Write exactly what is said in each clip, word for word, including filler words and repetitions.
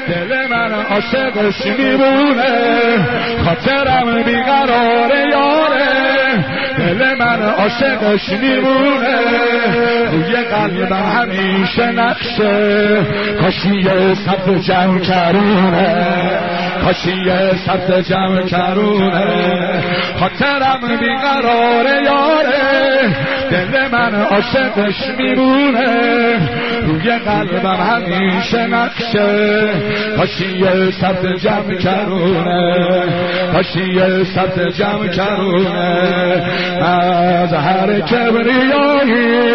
دل من عاشقش میمونه، خاطرم بیقرار یاره، دل من عاشقش میمونه، روی قلبم همیشه نقشه، کاشی صف جمع کرونه، کاشی صف جمع کرونه، خاطرم بیقرار یاره، دل من عاشقش میمونه، روی قلبم همیشه نقشه، کاشی صف جمع کرونه، کاشی صف جمع کرونه، از هر کبریایی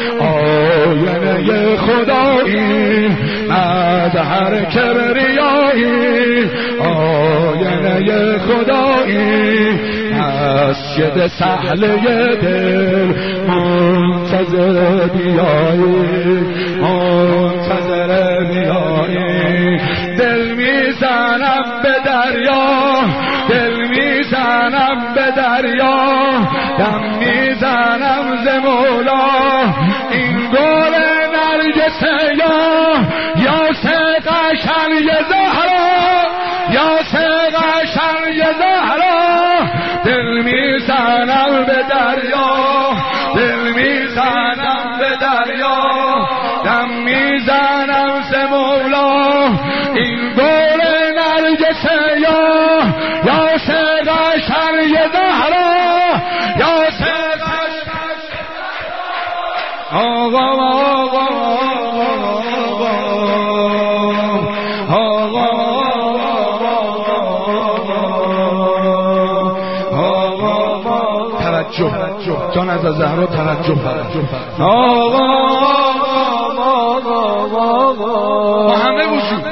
آینه خدایی، از هر کبریایی آینه خدایی، مسجد سهله دل منتظر بیایی، منتظر بیایی، دل میزنم به دریا، دل میزنم به دریا، دم میزنم ز مولا، این گل نرگس یا یاس قشنگ زهرا، یاس قشنگ زهرا، دل میزنم به دریا، دل میزنم به دریا، دم میزنم ز مولا، این گل نرگس یا یاس قشنگ زهرا، یاس قشنگ آقا آقا جان از زهرا توجه آقا با همه وجود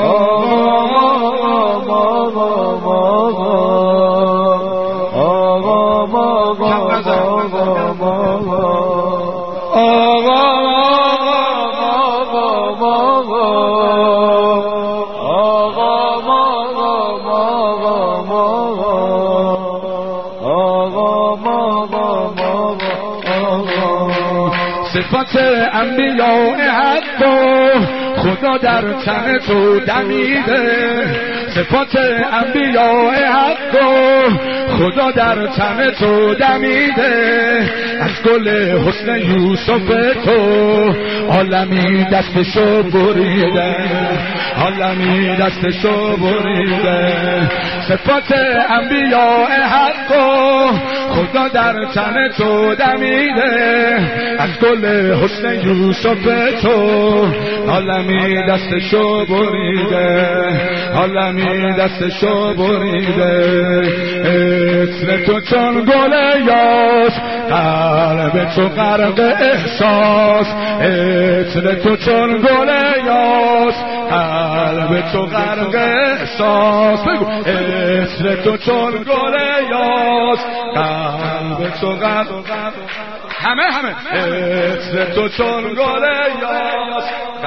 صفات انبیاء حقا خدا در تن تو دمیده، صفات انبیاء حقا خدا در تن تو دمیده، از گل حسن یوسف تو عالمی دستشو بریده، عالمی دستشو بریده، صفات انبیاء حقا خدا در تن تو دمیده، از گل حسن یوسف تو عالمی دستشو بریده، عالمی دستشو بریده، عطر تو چون گل یاس قلب تو غرق احساس، عطر تو چون گل یاس قلب تو غرق احساس، بگو عطر تو چون گل یاس قلب تو غرق، همه همه عطر تو چون گل یاس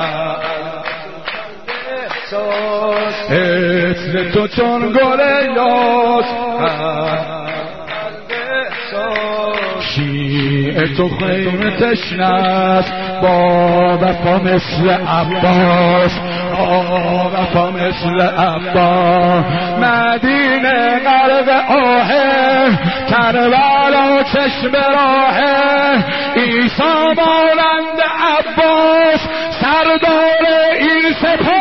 عطر تو چون گل یاس، شیعه تو خیمه تشنست با وفا مثل عباس، با وفا مثل عباس، مدینه غرق آهه، کربلا چشم راهه، عیسی مانند عباس سردار این سپاه،